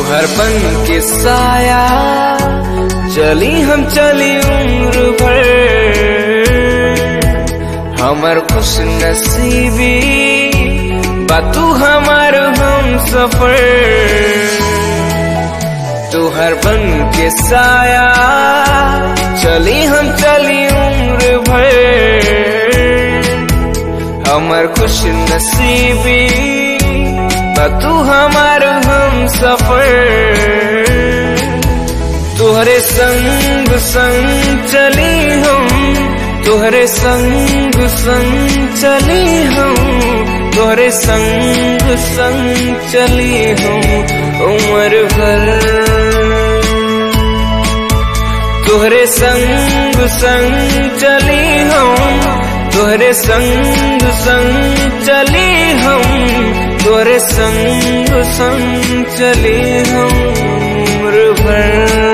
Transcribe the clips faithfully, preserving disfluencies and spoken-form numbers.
तुहर बन के साया चली हम चली उम्र भर, हमर खुश नसीबी बा तू हमार हम सफर। तुहर बन के साया चली हम चली उम्र भर, हमर खुश नसीबी बा तू हमार हम सफर। तुहरे संग संग चली हम, तुहरे संग संग चली हम, तुहरे संग संग चली हम उम्र भर। तुहरे संग संग चली हम, तुहरे संग संग चली हम, तुहरे संग संग चली हम उम्र भर।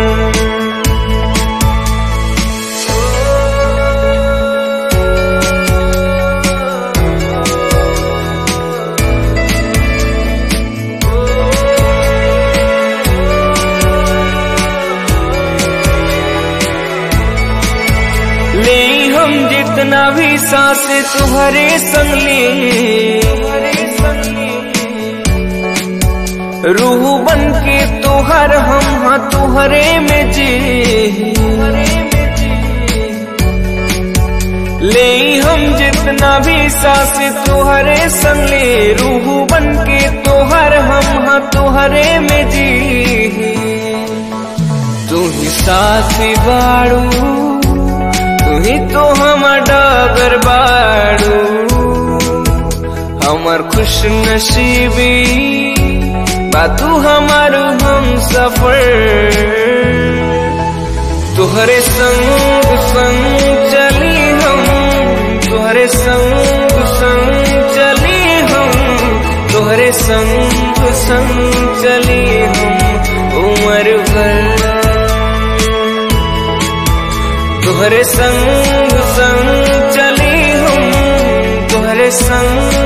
ले हम जितना भी सांस तुहरे संग ली, रूह बन के तुहर हम हाँ तुहरे में जी। ले हम जितना भी सांस तुहरे संग ले, रूह बन के तुहर हम हाँ तुहरे में जी। तू ही साथी बाड़ू, तुही तो हमर डगर बाड़ू, हमर खुश नसीबी बा तू हमार हम सफर। तुहरे संग संग चली हम, तुहरे संग संग चली हम, तुहरे संग संग चली हम उम्र भर। तुहरे संग संग चली हम, तुहरे संग